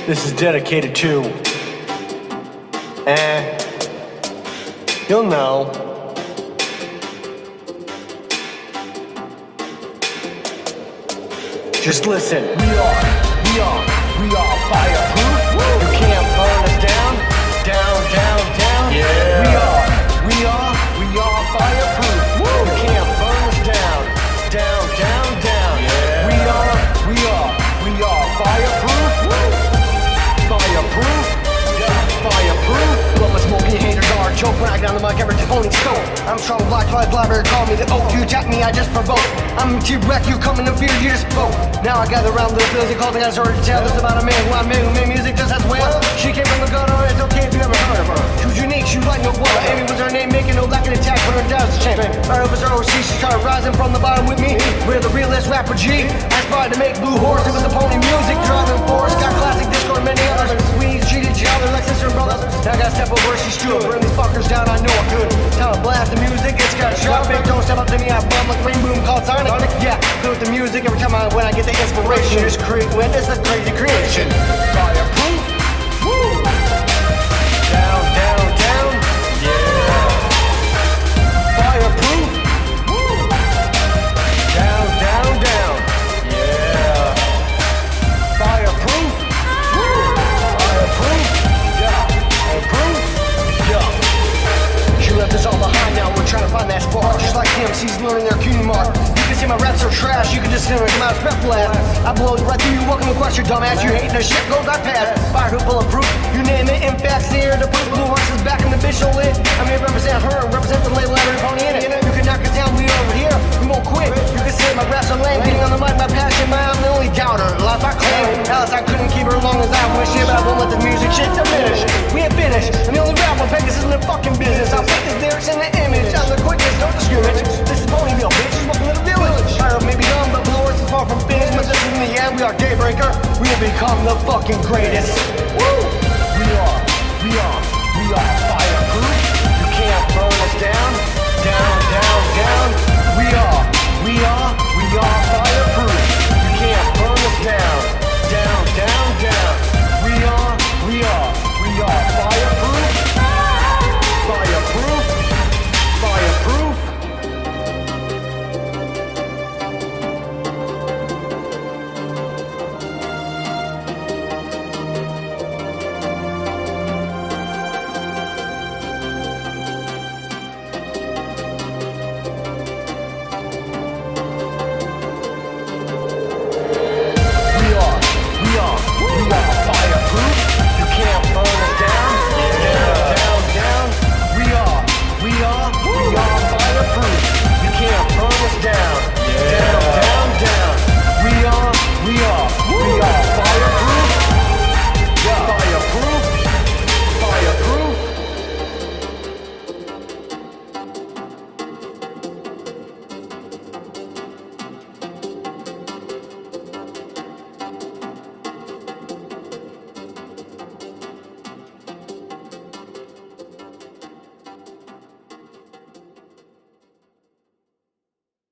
This is dedicated to, you'll know. Just listen. We are fireproof. You can't burn us down, down. Yeah. We are fireproof. You can't burn us down, down. Yeah. We are fireproof. Fireproof. Blow my smoke and your haters are a joke. When I get on the mic, every Tony Stone. I'm strong, black, fly, blabber, call me the oak. You attack me, I just provoke. I'm T-Wreck, you come in the fear, you just spoke. Now I gather around little fields, you call the guys already tell. This about a man who I made, who made music just as well. She came from the gutter, it's okay if you never heard of her. She was unique, she was like no one. Amy was her name, making no lacking attack, but her dad's a champ. Right over her overseas, she started rising from the bottom with me. We're the realest rapper G. I aspired to make Blue Horse, it was the pony music, driving force. Got classic Discord, many others. We cheated each other like sister and brothers. Now I gotta step over where she's true. Burn these fuckers down, I know I'm good. Time to blast the music, it's got shot. Big don't step up to me, I bum like ring boom called Sonic. Yeah, do with the music every time when I get the inspiration. Just create witness a crazy creation. Fireproof. Woo. Down. Yeah. Fireproof. Woo. Down. Yeah. Fireproof. Woo. Fireproof. Yeah. She left us all behind, now we're trying to find that spark. Just like DMC's learning their cutie mark. You can say my raps are trash, you can just hear my respectful ass. I blow it right through you, welcome to crush your dumbass. You hating the shit, goes I pass. Fire hoop bulletproof, you name it, impact's here. The Blue Horse is back in the bitch show lit. I'm here to represent her, represent the label, every pony in it. You can knock us down, we over here, we won't quit. You can say my raps are lame, getting on the mic, my passion, I'm the only doubter. Life I claim, Alice I couldn't keep her long as I wish it, but I won't let the music shit diminish. We ain't finished, I'm the only rapper, Vegas isn't a fucking business. I'll put this lyrics in the image, I'm the quickest, don't discriminate. This is Ponyville, bitch, welcome to the village. Fire up may be done, but Blue Horse is far from finished. But this is in the end, we are Daybreaker, we have become the fucking greatest. Woo! We are